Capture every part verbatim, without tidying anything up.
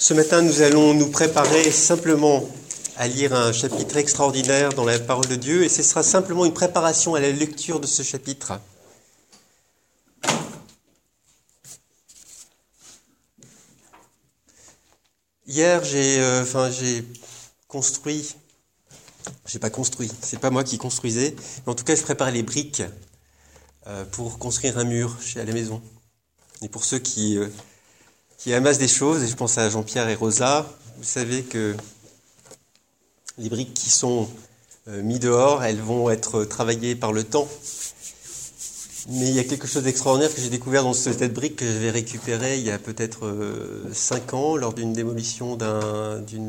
Ce matin, nous allons nous préparer simplement à lire un chapitre extraordinaire dans la parole de Dieu, et ce sera simplement une préparation à la lecture de ce chapitre. Hier, j'ai, euh, enfin, j'ai construit, j'ai pas construit, c'est pas moi qui construisais, mais en tout cas, je préparais les briques euh, pour construire un mur chez à la maison. Et pour ceux qui euh, qui amassent des choses, et je pense à Jean-Pierre et Rosa, vous savez que les briques qui sont euh, mises dehors, elles vont être travaillées par le temps. Mais il y a quelque chose d'extraordinaire que j'ai découvert dans ce tas de briques que j'avais récupéré il y a peut-être euh, cinq ans lors d'une démolition d'un, d'une,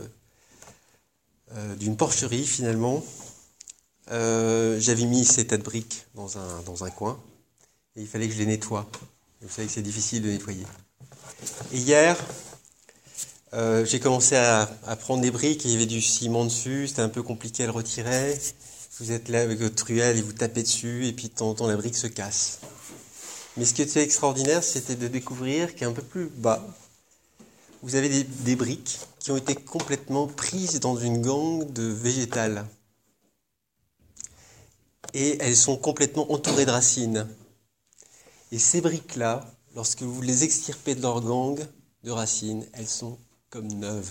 euh, d'une porcherie finalement. Euh, j'avais mis ces tas de briques dans un, dans un coin et il fallait que je les nettoie. Vous savez que c'est difficile de nettoyer. Et hier, euh, j'ai commencé à, à prendre des briques et il y avait du ciment dessus, c'était un peu compliqué à le retirer. Vous êtes là avec votre truelle et vous tapez dessus et puis de temps en temps la brique se casse. Mais ce qui était extraordinaire, c'était de découvrir qu'un peu plus bas, vous avez des, des briques qui ont été complètement prises dans une gangue de végétal. Et elles sont complètement entourées de racines. Et ces briques-là, lorsque vous les extirpez de leur gang de racines, elles sont comme neuves.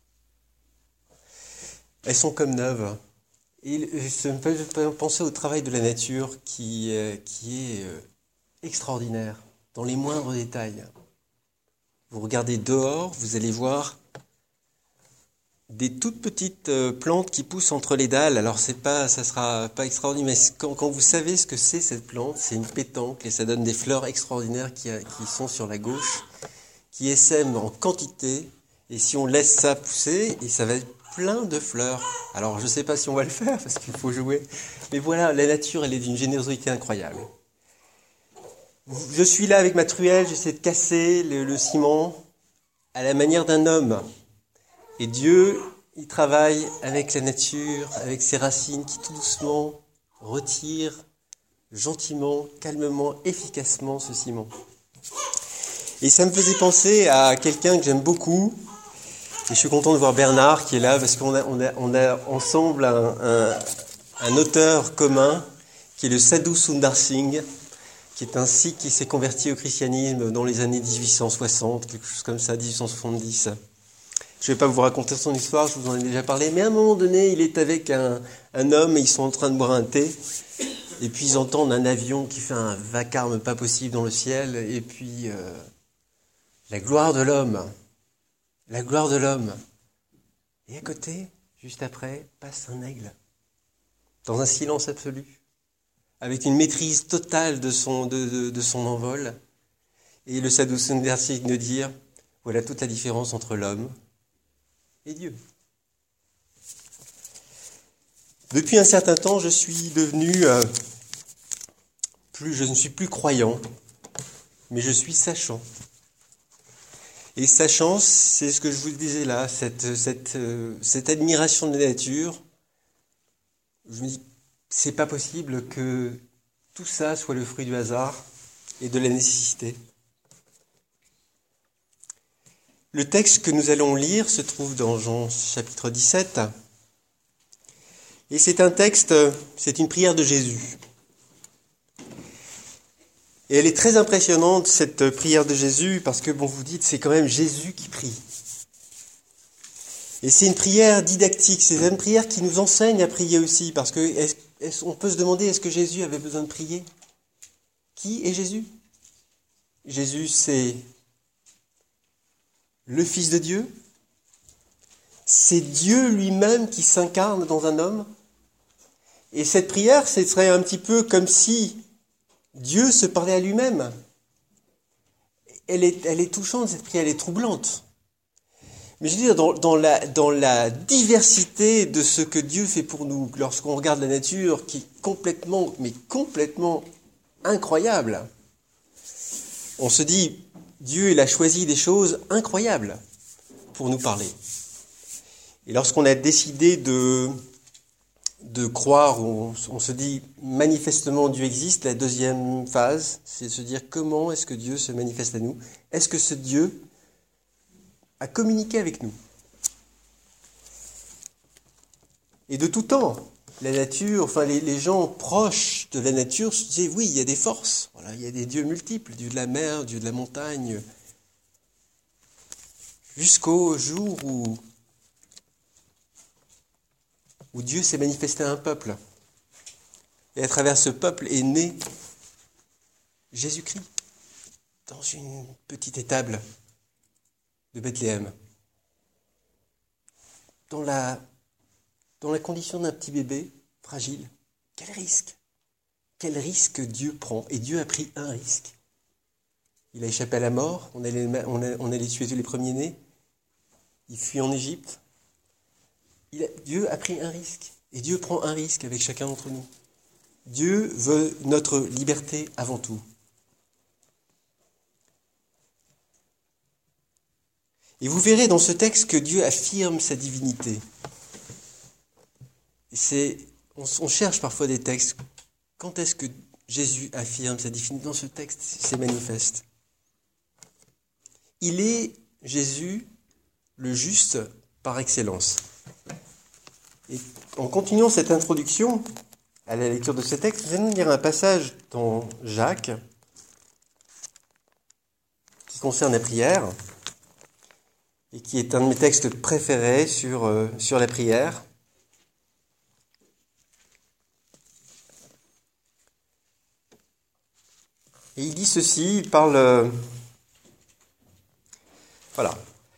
Elles sont comme neuves. Et ça me fait penser au travail de la nature qui, qui est extraordinaire, dans les moindres détails. Vous regardez dehors, vous allez voir des toutes petites plantes qui poussent entre les dalles. Alors c'est pas, ça sera pas extraordinaire, mais quand, quand vous savez ce que c'est cette plante, c'est une pétanque et ça donne des fleurs extraordinaires qui, qui sont sur la gauche, qui essaiment en quantité. Et si on laisse ça pousser, et ça va être plein de fleurs. Alors je ne sais pas si on va le faire parce qu'il faut jouer, mais voilà, la nature elle est d'une générosité incroyable. Je suis là avec ma truelle, j'essaie de casser le, le ciment à la manière d'un homme. Et Dieu, il travaille avec la nature, avec ses racines qui tout doucement retirent gentiment, calmement, efficacement ce ciment. Et ça me faisait penser à quelqu'un que j'aime beaucoup. Et je suis content de voir Bernard qui est là parce qu'on a, on a, on a ensemble un, un, un auteur commun qui est le Sadhu Sundar Singh, qui est un Sikh qui s'est converti au christianisme dans les années dix-huit cent soixante, quelque chose comme ça, dix-huit cent soixante-dix. Je ne vais pas vous raconter son histoire, je vous en ai déjà parlé, mais à un moment donné, il est avec un, un homme et ils sont en train de boire un thé. Et puis ils entendent un avion qui fait un vacarme pas possible dans le ciel. Et puis, euh, la gloire de l'homme. La gloire de l'homme. Et à côté, juste après, passe un aigle. Dans un silence absolu. Avec une maîtrise totale de son, de, de, de son envol. Et le Sadhu Sundar Singh de dire, voilà toute la différence entre l'homme et Dieu. Depuis un certain temps, je suis devenu, euh, plus, je ne suis plus croyant, mais je suis sachant. Et sachant, c'est ce que je vous disais là, cette, cette, euh, cette admiration de la nature. Je me dis, c'est pas possible que tout ça soit le fruit du hasard et de la nécessité. Le texte que nous allons lire se trouve dans Jean chapitre dix-sept. Et c'est un texte, c'est une prière de Jésus. Et elle est très impressionnante, cette prière de Jésus, parce que, bon, vous dites, c'est quand même Jésus qui prie. Et c'est une prière didactique, c'est une prière qui nous enseigne à prier aussi, parce que est-ce, est-ce, on peut se demander, est-ce que Jésus avait besoin de prier ? Qui est Jésus ? Jésus, c'est le Fils de Dieu. C'est Dieu lui-même qui s'incarne dans un homme. Et cette prière, ce serait un petit peu comme si Dieu se parlait à lui-même. Elle est, elle est touchante, cette prière, elle est troublante. Mais je veux dire, dans, dans, la, dans la diversité de ce que Dieu fait pour nous, lorsqu'on regarde la nature, qui est complètement, mais complètement incroyable, on se dit, Dieu, il a choisi des choses incroyables pour nous parler. Et lorsqu'on a décidé de, de croire, on, on se dit manifestement Dieu existe, la deuxième phase, c'est de se dire comment est-ce que Dieu se manifeste à nous ? Est-ce que ce Dieu à communiquer avec nous. Et de tout temps, la nature, enfin les, les gens proches de la nature se disaient, oui, il y a des forces, voilà, il y a des dieux multiples, dieu de la mer, dieu de la montagne, jusqu'au jour où, où Dieu s'est manifesté à un peuple. Et à travers ce peuple est né Jésus-Christ, dans une petite étable de Bethléem, dans la, dans la condition d'un petit bébé fragile. Quel risque! Quel risque Dieu prend! Et Dieu a pris un risque. Il a échappé à la mort, on allait, on allait, on allait tuer les premiers-nés, il fuit en Égypte. Il a, Dieu a pris un risque, et Dieu prend un risque avec chacun d'entre nous. Dieu veut notre liberté avant tout. Et vous verrez dans ce texte que Dieu affirme sa divinité. Et c'est, on, on cherche parfois des textes. Quand est-ce que Jésus affirme sa divinité? Dans ce texte, c'est manifeste. Il est, Jésus, le juste par excellence. Et en continuant cette introduction à la lecture de ce texte, nous allons lire un passage dans Jacques qui concerne la prière et qui est un de mes textes préférés sur, euh, sur la prière. Et il dit ceci, il parle... Euh, voilà.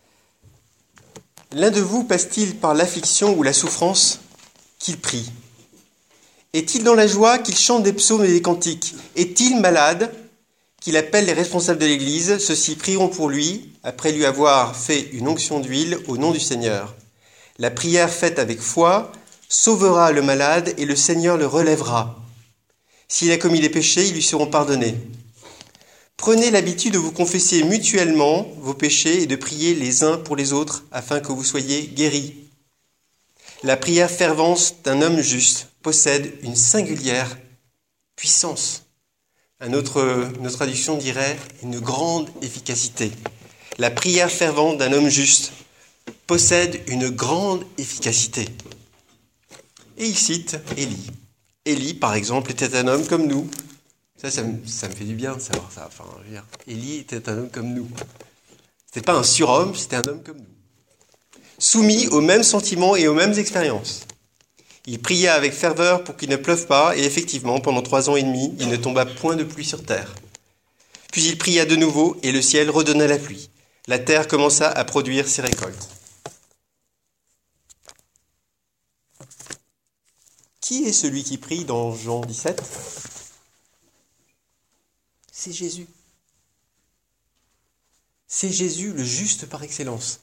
L'un de vous passe-t-il par l'affliction ou la souffrance qu'il prie? Est-il dans la joie qu'il chante des psaumes et des cantiques? Est-il malade qu'il appelle les responsables de l'Église? Ceux-ci prieront pour lui, après lui avoir fait une onction d'huile au nom du Seigneur. La prière faite avec foi sauvera le malade et le Seigneur le relèvera. S'il a commis des péchés, ils lui seront pardonnés. Prenez l'habitude de vous confesser mutuellement vos péchés et de prier les uns pour les autres afin que vous soyez guéris. La prière fervente d'un homme juste possède une singulière puissance. Un autre, une autre traduction dirait une grande efficacité. La prière fervente d'un homme juste possède une grande efficacité. Et il cite Élie. Élie, par exemple, était un homme comme nous. Ça, ça me, ça me fait du bien de savoir ça. Enfin, je veux dire, Élie était un homme comme nous. C'était pas un surhomme, c'était un homme comme nous. Soumis aux mêmes sentiments et aux mêmes expériences. Il pria avec ferveur pour qu'il ne pleuve pas, et effectivement, pendant trois ans et demi, il ne tomba point de pluie sur terre. Puis il pria de nouveau, et le ciel redonna la pluie. La terre commença à produire ses récoltes. Qui est celui qui prie dans Jean dix-sept ? C'est Jésus. C'est Jésus, le juste par excellence.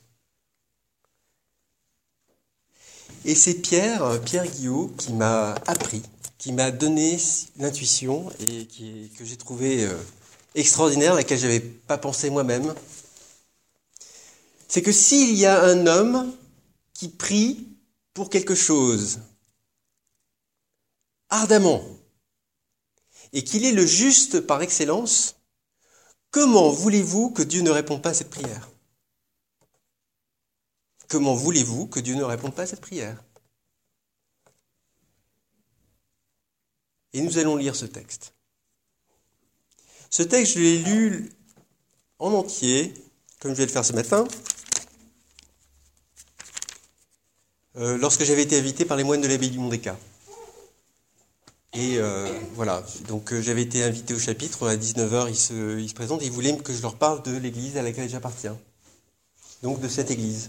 Et c'est Pierre, Pierre Guillot, qui m'a appris, qui m'a donné l'intuition et qui, que j'ai trouvé euh, extraordinaire, à laquelle je n'avais pas pensé moi-même. C'est que s'il y a un homme qui prie pour quelque chose, ardemment, et qu'il est le juste par excellence, comment voulez-vous que Dieu ne réponde pas à cette prière ? Comment voulez-vous que Dieu ne réponde pas à cette prière ? Et nous allons lire ce texte. Ce texte, je l'ai lu en entier, comme je vais le faire ce matin, euh, lorsque j'avais été invité par les moines de l'abbaye du Mont-des-Cats. Et euh, voilà, donc euh, j'avais été invité au chapitre, à dix-neuf heures, ils se, ils se présentent et ils voulaient que je leur parle de l'église à laquelle j'appartiens. Donc de cette église.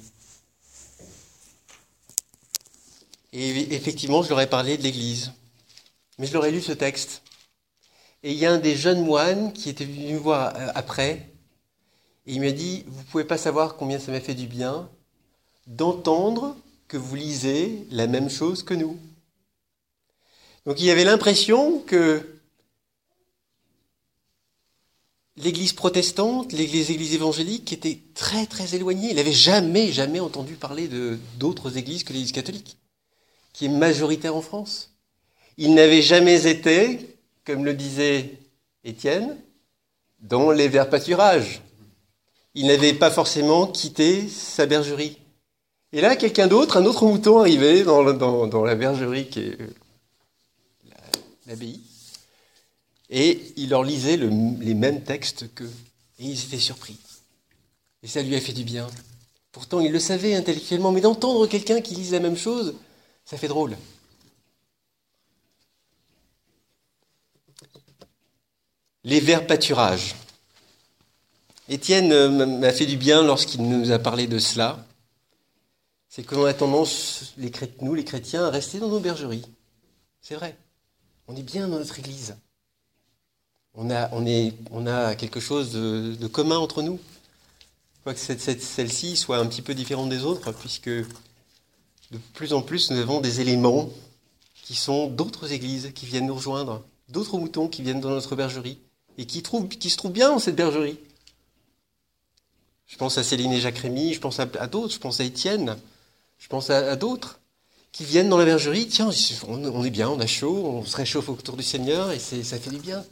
Et effectivement, je leur ai parlé de l'église. Mais je leur ai lu ce texte. Et il y a un des jeunes moines qui était venu me voir après, et il m'a dit, vous ne pouvez pas savoir combien ça m'a fait du bien d'entendre que vous lisez la même chose que nous. Donc il y avait l'impression que l'église protestante, les églises évangéliques étaient très très éloignées. Il n'avait jamais, jamais entendu parler de, d'autres églises que l'église catholique, qui est majoritaire en France. Il n'avait jamais été, comme le disait Étienne, dans les verts pâturages. il n'avait pas forcément quitté sa bergerie. Et là, quelqu'un d'autre, un autre mouton arrivait dans, dans, dans la bergerie qui est l'abbaye, et il leur lisait le, les mêmes textes qu'eux. Et ils étaient surpris. Et ça lui a fait du bien. Pourtant, il le savait intellectuellement, mais d'entendre quelqu'un qui lise la même chose, ça fait drôle. Les verts pâturages. Étienne m'a fait du bien lorsqu'il nous a parlé de cela. C'est qu'on a tendance, les, nous les chrétiens, à rester dans nos bergeries. C'est vrai. On est bien dans notre église. On a, on est, on a quelque chose de, de commun entre nous. Quoique cette, cette, celle-ci soit un petit peu différente des autres, puisque de plus en plus nous avons des éléments qui sont d'autres églises qui viennent nous rejoindre, d'autres moutons qui viennent dans notre bergerie et qui, trouvent, qui se trouvent bien dans cette bergerie. Je pense à Céline et Jacques Rémy, je pense à, à d'autres, je pense à Étienne, je pense à, à d'autres qui viennent dans la bergerie. Tiens, on, on est bien, on a chaud, on se réchauffe autour du Seigneur et c'est, ça fait du bien.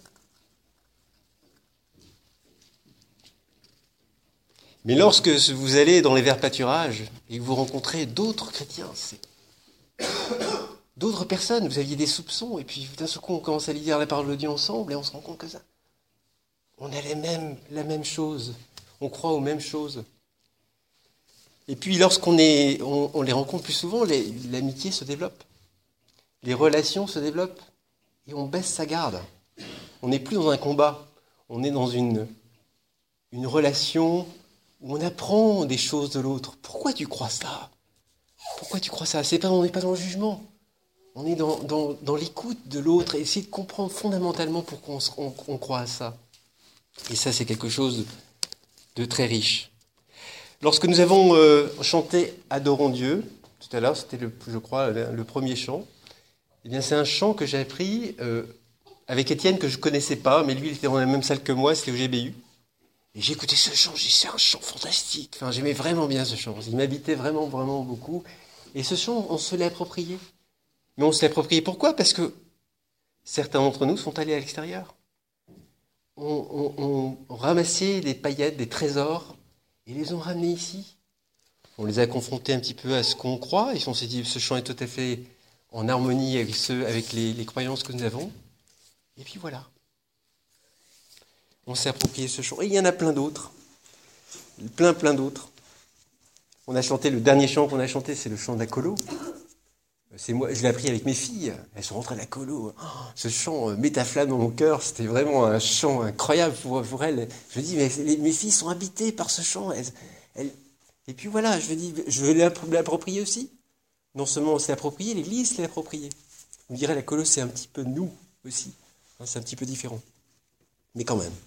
Mais lorsque vous allez dans les verts pâturages et que vous rencontrez d'autres chrétiens, c'est... d'autres personnes, vous aviez des soupçons, et puis d'un seul coup on commence à lire la parole de Dieu ensemble et on se rend compte que ça, on a les mêmes, la même chose, on croit aux mêmes choses. Et puis lorsqu'on est, on, on les rencontre plus souvent, les, l'amitié se développe, les relations se développent, et on baisse sa garde. On n'est plus dans un combat, on est dans une, une relation où on apprend des choses de l'autre. Pourquoi tu crois ça ? Pourquoi tu crois ça ? C'est pas, on n'est pas dans le jugement. On est dans, dans, dans l'écoute de l'autre et essayer de comprendre fondamentalement pourquoi on, on, on croit à ça. Et ça, c'est quelque chose de très riche. Lorsque nous avons euh, chanté « Adorons Dieu », tout à l'heure, c'était, le, je crois, le, le premier chant, eh bien, c'est un chant que j'ai appris euh, avec Étienne, que je ne connaissais pas, mais lui, il était dans la même salle que moi, c'était au G B U. Et j'ai écouté ce chant, j'ai dit, c'est un chant fantastique. Enfin, j'aimais vraiment bien ce chant. Il m'habitait vraiment, vraiment beaucoup. Et ce chant, on se l'est approprié. Mais on se l'est approprié pourquoi ? Parce que certains d'entre nous sont allés à l'extérieur. On, on, on ramassait des paillettes, des trésors, et les ont ramenés ici. On les a confrontés un petit peu à ce qu'on croit, et on s'est dit, ce chant est tout à fait en harmonie avec, ceux, avec les, les croyances que nous avons. Et puis voilà. On s'est approprié ce chant. Et il y en a plein d'autres. Plein, plein d'autres. On a chanté, le dernier chant qu'on a chanté, c'est le chant de la colo. C'est moi, je l'ai appris avec mes filles. Elles sont rentrées à la colo. Oh, ce chant euh, met ta flamme dans mon cœur. C'était vraiment un chant incroyable pour, pour elles. Je me dis, mais les, mes filles sont habitées par ce chant. Elles, elles... Et puis voilà, je me dis, je veux l'approprier aussi. Non seulement on s'est approprié, l'Église s'est appropriée. On dirait la colo, c'est un petit peu nous aussi. Hein, c'est un petit peu différent. Mais quand même.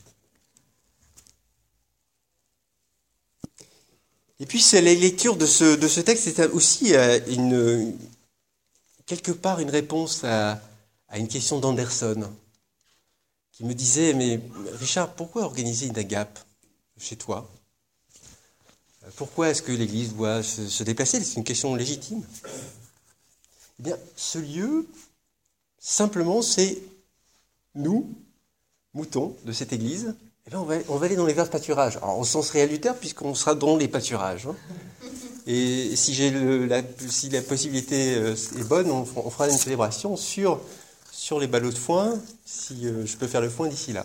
Et puis, c'est la lecture de ce, de ce texte, c'est aussi euh, une, quelque part une réponse à, à une question d'Anderson, qui me disait, mais Richard, pourquoi organiser une agape chez toi ? Pourquoi est-ce que l'Église doit se, se déplacer ? C'est une question légitime. Eh bien, ce lieu, simplement, c'est nous, moutons de cette Église. Eh bien, on, va, on va aller dans les verts pâturages. Alors, au sens réel du terme, puisqu'on sera dans les pâturages. Hein. Et si, j'ai le, la, si la possibilité est bonne, on, on fera une célébration sur, sur les ballots de foin, si euh, je peux faire le foin d'ici là.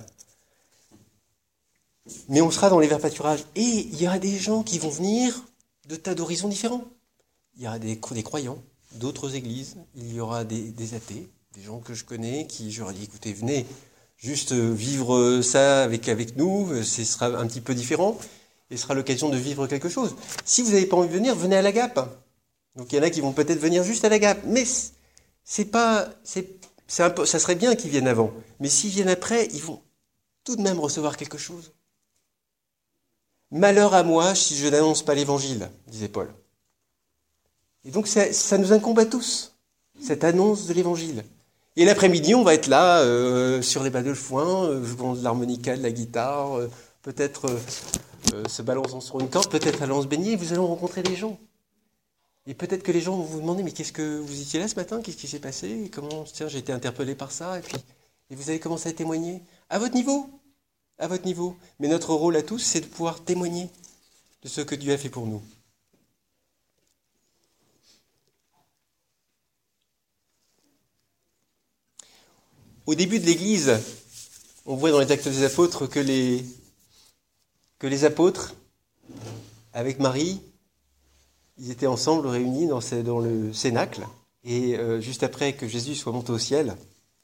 Mais on sera dans les verts pâturages. Et il y aura des gens qui vont venir de tas d'horizons différents. Il y aura des, des croyants, d'autres églises. Il y aura des, des athées, des gens que je connais, qui j'aurais dit, écoutez, venez juste vivre ça avec, avec nous, ce sera un petit peu différent, et ce sera l'occasion de vivre quelque chose. Si vous n'avez pas envie de venir, venez à l'Agape. Donc il y en a qui vont peut-être venir juste à l'Agape, mais c'est pas, c'est, c'est un peu, ça serait bien qu'ils viennent avant. Mais s'ils viennent après, ils vont tout de même recevoir quelque chose. Malheur à moi si je n'annonce pas l'évangile, disait Paul. Et donc ça, ça nous incombe à tous, cette annonce de l'évangile. Et l'après-midi, on va être là, euh, sur les balles de foin, euh, jouant de l'harmonica, de la guitare, euh, peut-être euh, euh, se balançant sur une corde, peut-être allant se baigner, vous allez rencontrer des gens. Et peut-être que les gens vont vous demander, mais qu'est-ce que vous étiez là ce matin ? Qu'est-ce qui s'est passé ? Comment, tiens, j'ai été interpellé par ça, et puis et vous allez commencer à témoigner à votre niveau, à votre niveau. Mais notre rôle à tous, c'est de pouvoir témoigner de ce que Dieu a fait pour nous. Au début de l'Église, on voit dans les Actes des Apôtres que les, que les apôtres, avec Marie, ils étaient ensemble réunis dans, ces, dans le cénacle, et euh, juste après que Jésus soit monté au ciel,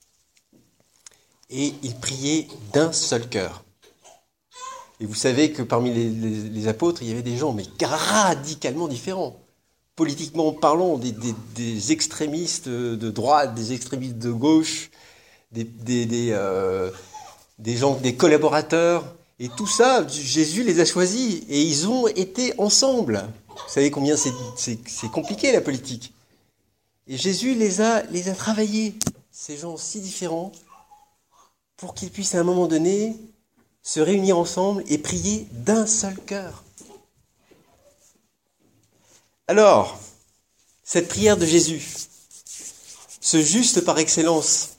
et ils priaient d'un seul cœur. Et vous savez que parmi les, les, les apôtres, il y avait des gens mais radicalement différents. Politiquement parlant, des, des, des extrémistes de droite, des extrémistes de gauche, des, des, des, euh, des gens, des collaborateurs. Et tout ça, Jésus les a choisis et ils ont été ensemble. Vous savez combien c'est, c'est, c'est compliqué la politique. Et Jésus les a, les a travaillés, ces gens si différents, pour qu'ils puissent à un moment donné se réunir ensemble et prier d'un seul cœur. Alors, cette prière de Jésus, ce juste par excellence,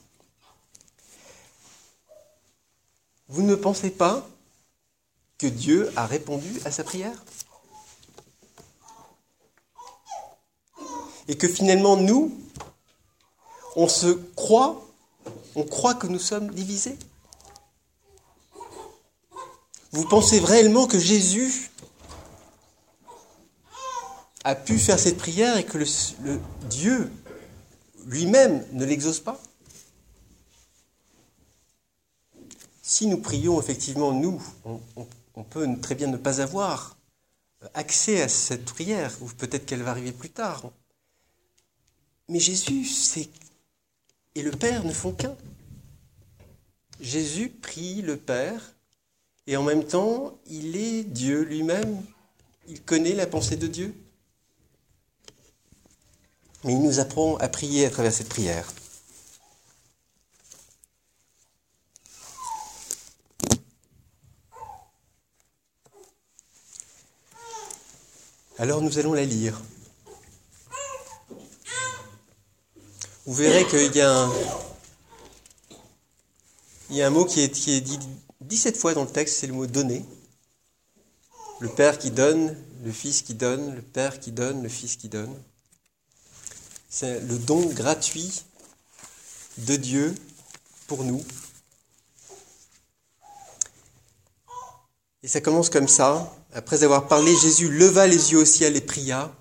vous ne pensez pas que Dieu a répondu à sa prière ? Et que finalement, nous, on se croit, on croit que nous sommes divisés ? Vous pensez réellement que Jésus a pu faire cette prière et que le, le Dieu lui-même ne l'exauce pas ? Si nous prions, effectivement, nous, on, on, on peut très bien ne pas avoir accès à cette prière, ou peut-être qu'elle va arriver plus tard. Mais Jésus c'est, et le Père ne font qu'un. Jésus prie le Père, et en même temps, il est Dieu lui-même. Il connaît la pensée de Dieu. Mais il nous apprend à prier à travers cette prière. Alors nous allons la lire. Vous verrez qu'il y a un, il y a un mot qui est, qui est dit dix-sept fois dans le texte, c'est le mot « donner ». Le Père qui donne, le Fils qui donne, le Père qui donne, le Fils qui donne. C'est le don gratuit de Dieu pour nous. Et ça commence comme ça. Après avoir parlé, Jésus leva les yeux au ciel et pria.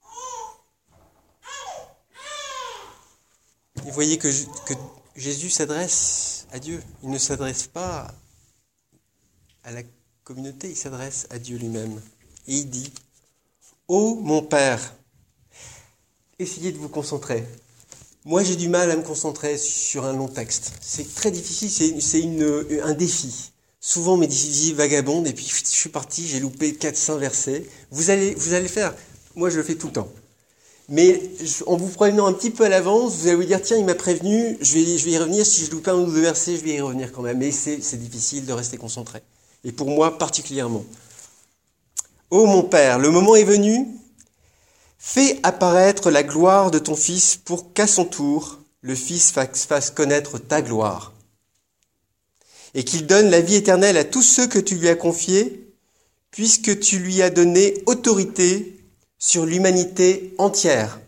Et voyez que, que Jésus s'adresse à Dieu. Il ne s'adresse pas à la communauté, il s'adresse à Dieu lui-même. Et il dit, « Ô mon Père !» Essayez de vous concentrer. Moi, j'ai du mal à me concentrer sur un long texte. C'est très difficile, c'est, c'est une, un défi. Souvent, mes disciples vagabondent et puis je suis parti, j'ai loupé quatre cinq versets. Vous allez, vous allez faire, moi je le fais tout le temps. Mais en vous prévenant un petit peu à l'avance, vous allez vous dire, tiens, il m'a prévenu, je vais, je vais y revenir, si je loupe un ou deux versets, je vais y revenir quand même. Mais c'est, c'est difficile de rester concentré. Et pour moi particulièrement. Ô mon Père, le moment est venu, fais apparaître la gloire de ton Fils pour qu'à son tour, le Fils fasse connaître ta gloire. Et qu'il donne la vie éternelle à tous ceux que tu lui as confiés, puisque tu lui as donné autorité sur l'humanité entière.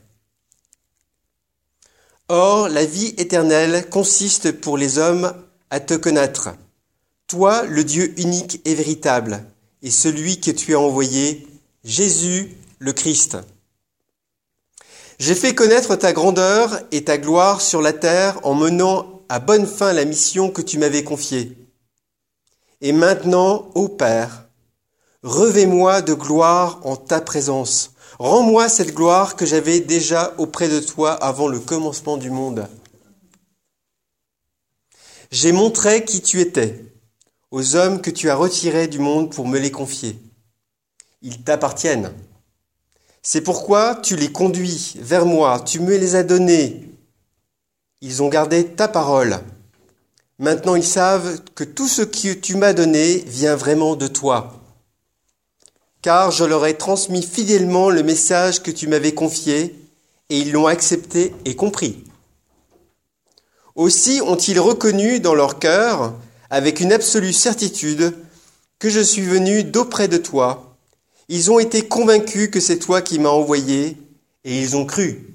Or, la vie éternelle consiste pour les hommes à te connaître, toi, le Dieu unique et véritable, et celui que tu as envoyé, Jésus le Christ. J'ai fait connaître ta grandeur et ta gloire sur la terre en menant à bonne fin la mission que tu m'avais confiée. Et maintenant, ô Père, revêt-moi de gloire en ta présence. Rends-moi cette gloire que j'avais déjà auprès de toi avant le commencement du monde. J'ai montré qui tu étais aux hommes que tu as retirés du monde pour me les confier. Ils t'appartiennent. C'est pourquoi tu les conduis vers moi, tu me les as donnés. Ils ont gardé ta parole. Maintenant, ils savent que tout ce que tu m'as donné vient vraiment de toi. Car je leur ai transmis fidèlement le message que tu m'avais confié, et ils l'ont accepté et compris. Aussi ont-ils reconnu dans leur cœur, avec une absolue certitude que je suis venu d'auprès de toi. Ils ont été convaincus que c'est toi qui m'as envoyé, et ils ont cru.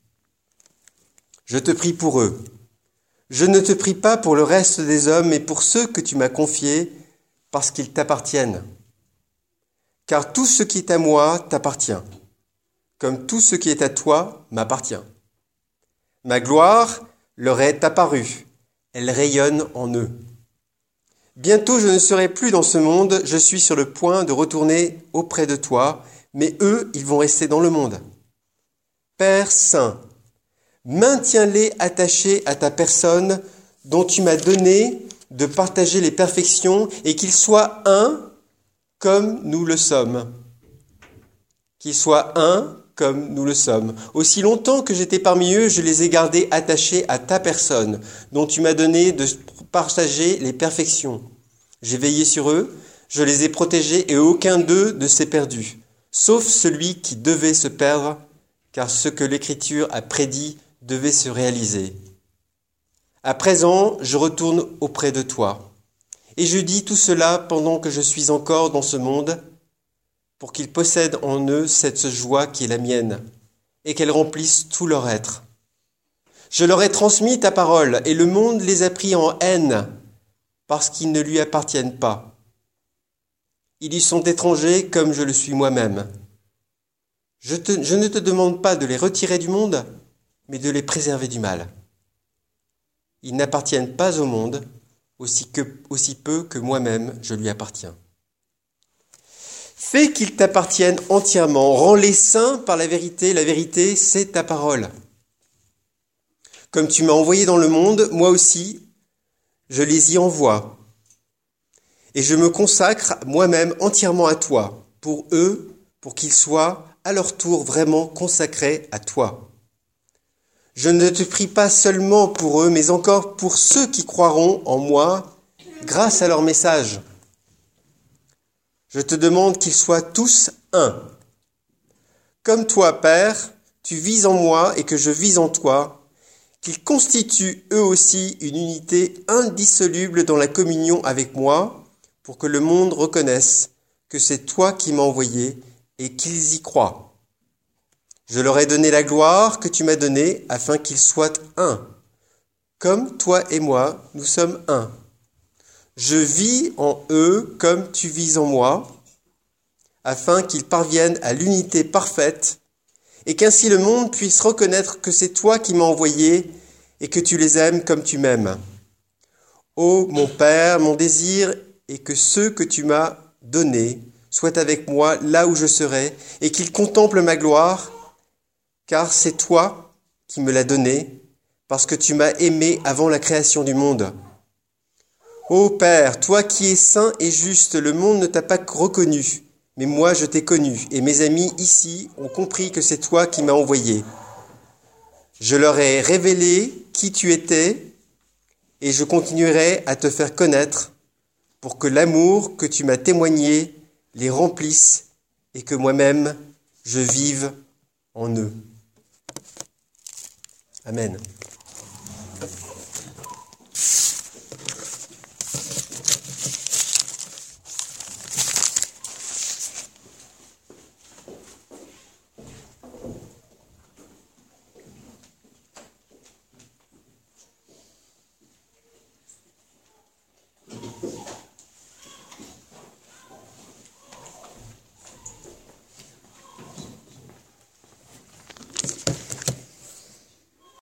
Je te prie pour eux. Je ne te prie pas pour le reste des hommes, mais pour ceux que tu m'as confiés, parce qu'ils t'appartiennent. Car tout ce qui est à moi t'appartient, comme tout ce qui est à toi m'appartient. Ma gloire leur est apparue, elle rayonne en eux. Bientôt je ne serai plus dans ce monde, je suis sur le point de retourner auprès de toi, mais eux, ils vont rester dans le monde. Père saint, maintiens-les attachés à ta personne dont tu m'as donné de partager les perfections et qu'ils soient un comme nous le sommes. Qu'ils soient un comme nous le sommes. Aussi longtemps que j'étais parmi eux, je les ai gardés attachés à ta personne dont tu m'as donné de partager les perfections. J'ai veillé sur eux, je les ai protégés et aucun d'eux ne s'est perdu, sauf celui qui devait se perdre, car ce que l'Écriture a prédit devait se réaliser. À présent, je retourne auprès de toi, et je dis tout cela pendant que je suis encore dans ce monde, pour qu'ils possèdent en eux cette joie qui est la mienne, et qu'elle remplisse tout leur être. Je leur ai transmis ta parole, et le monde les a pris en haine, parce qu'ils ne lui appartiennent pas. Ils y sont étrangers comme je le suis moi-même. Je, te, je ne te demande pas de les retirer du monde, mais de les préserver du mal. Ils n'appartiennent pas au monde, aussi, que, aussi peu que moi-même je lui appartiens. Fais qu'ils t'appartiennent entièrement, rends-les saints par la vérité, la vérité c'est ta parole. Comme tu m'as envoyé dans le monde, moi aussi, je les y envoie. Et je me consacre moi-même entièrement à toi, pour eux, pour qu'ils soient à leur tour vraiment consacrés à toi. Je ne te prie pas seulement pour eux, mais encore pour ceux qui croiront en moi grâce à leur message. Je te demande qu'ils soient tous un. Comme toi, Père, tu vis en moi et que je vis en toi, qu'ils constituent eux aussi une unité indissoluble dans la communion avec moi, pour que le monde reconnaisse que c'est toi qui m'as envoyé et qu'ils y croient. Je leur ai donné la gloire que tu m'as donnée afin qu'ils soient un. Comme toi et moi, nous sommes un. Je vis en eux comme tu vis en moi, afin qu'ils parviennent à l'unité parfaite et qu'ainsi le monde puisse reconnaître que c'est toi qui m'as envoyé et que tu les aimes comme tu m'aimes. Ô mon Père, mon désir est que ceux que tu m'as donnés soient avec moi là où je serai et qu'ils contemplent ma gloire, car c'est toi qui me l'as donné, parce que tu m'as aimé avant la création du monde. Ô Père, toi qui es saint et juste, le monde ne t'a pas reconnu, mais moi je t'ai connu, et mes amis ici ont compris que c'est toi qui m'as envoyé. Je leur ai révélé qui tu étais, et je continuerai à te faire connaître, pour que l'amour que tu m'as témoigné les remplisse, et que moi-même je vive en eux. Amen.